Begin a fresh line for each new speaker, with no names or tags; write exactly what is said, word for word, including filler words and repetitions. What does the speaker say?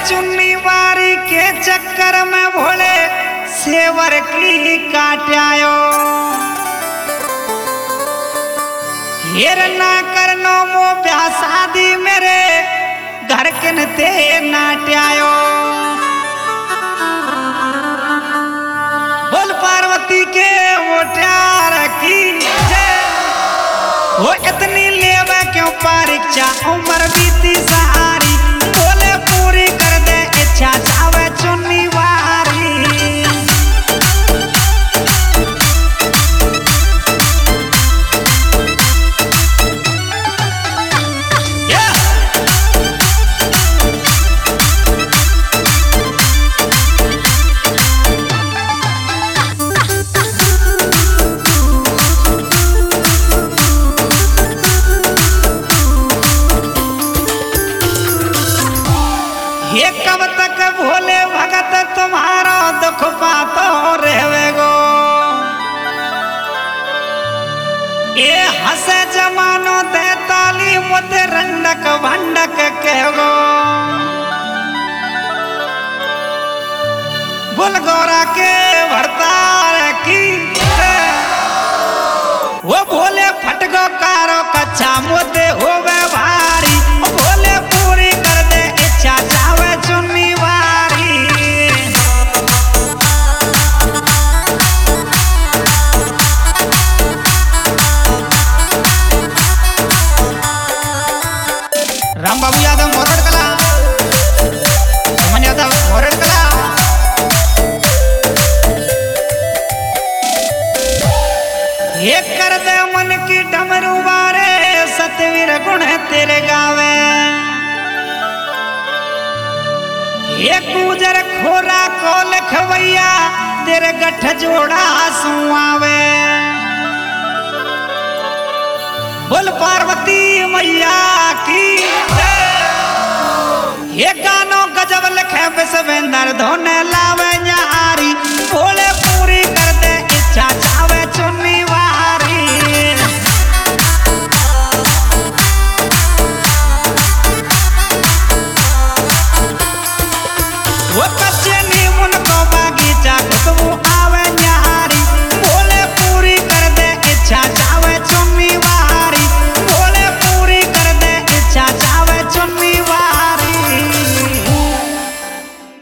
चुन्नी वारी के चक्कर में भोले सेवर की काट्यायो हेर ना करनो मो ब्याह शादी मेरे घर के नते नाट्यायो बोल पार्वती के वो प्यार की वो इतनी लेवे क्यों परीक्षा उम्र बीती सहारी बोले पूरी कर दे इच्छा चावे चुन्नी वारी ये कब तक भोले भगत तुम्हारा दुख पातो रहेगो ये हसे जमानो दे ताली मुझे रंडक भंडक कहो बुलगोरा के भरतार की वो भोले फटगो कारो कच्चा मुद्दे होवे भारी भोले पूरी कर दे इच्छा चावे चुन्नी वारी राम बाबू यादव मोरड़ कला सुमन यादव मोरड़ कला ये कर दे मन की डमरू बारे सतवीर गुण तेरे गावे ये गुजर खोरा को लखवैया तेरे गठ जोड़ा सुआवे बोल पार्वती मैया की ये गानो गजब लखे विश्वेंद्र धोने लावे न्यारी बोले पूरी कर दे इच्छा चावे चुन्नी वारी वो कच्चे